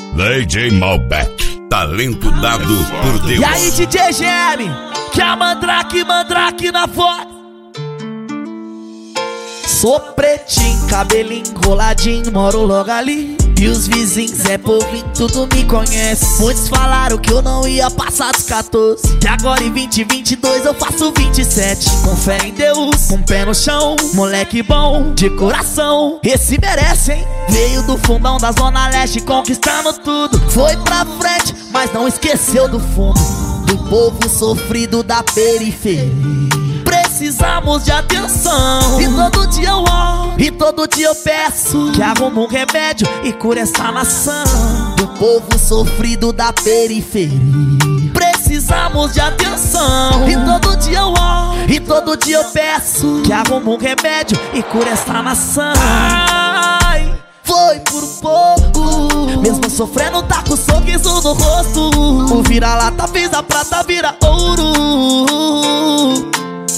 DJ Malbec, talento dado por Deus. E aí, DJ GM, que é a Mandrake na voz. Sou pretinho, cabelinho enroladinho, moro logo ali. E os vizinhos é povinho, tudo me conhece. Muitos falaram que eu não ia passar dos 14, que agora em 2022 eu faço 27. Com fé em Deus, com pé no chão, moleque bom, de coração. Esse merece, hein? Veio do fundão da Zona Leste, conquistando tudo. Foi pra frente, mas não esqueceu do fundo, do povo sofrido da periferia. Precisamos de atenção, e todo dia eu oro, e todo dia eu peço que arrume um remédio e cure essa nação, do povo sofrido da periferia. Precisamos de atenção, e todo dia eu oro, e todo dia eu peço que arrume um remédio e cure essa nação. Ai, foi por pouco, mesmo sofrendo tá com sorriso no rosto. O vira-lata fez a prata vira ouro.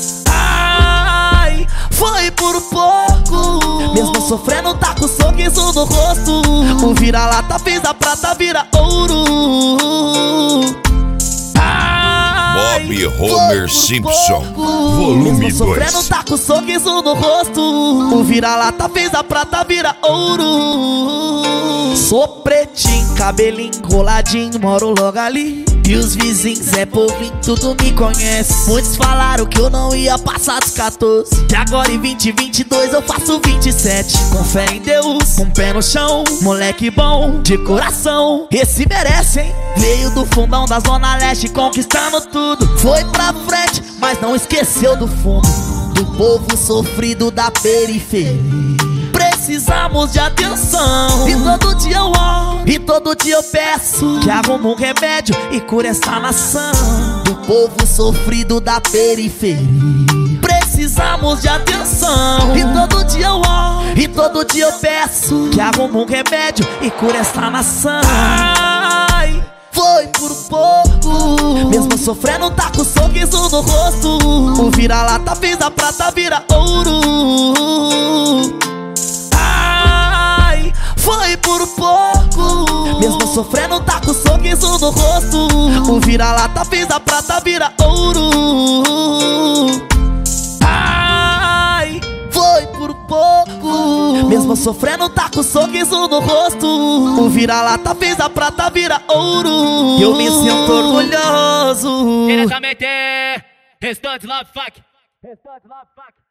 Foi por pouco, mesmo sofrendo tá com sorriso no rosto. O vira-lata fez a prata vira ouro. Bob Homer Simpson, volume 2. Mesmo sofrendo tá com sorriso no rosto. O vira-lata fez a prata vira ouro. Sou pretinho, cabelinho enroladinho, moro logo ali. E os vizinhos é povinho, tudo me conhece. Muitos falaram que eu não ia passar dos 14, que agora em 2022 eu faço 27. Com fé em Deus, com pé no chão, moleque bom, de coração. Esse merece, hein? Veio do fundão da Zona Leste, conquistando tudo. Foi pra frente, mas não esqueceu do fundo, do povo sofrido da periferia. Precisamos de atenção, e todo dia eu oro, e todo dia eu peço que arrume um remédio e cure essa nação, do povo sofrido da periferia. Precisamos de atenção, e todo dia eu oro, e todo dia eu peço que arrume um remédio e cure essa nação. Ai, foi por pouco, mesmo sofrendo tá com sorriso no rosto. O vira-lata fez a prata vira ouro. Foi por pouco, mesmo sofrendo tá com sorriso no rosto. O vira-lata fez a prata vira ouro. Ai, foi por pouco, mesmo sofrendo tá com sorriso no rosto. O vira-lata fez a prata vira ouro. Eu me sinto orgulhoso. Diretamente, Restante Love Fuck.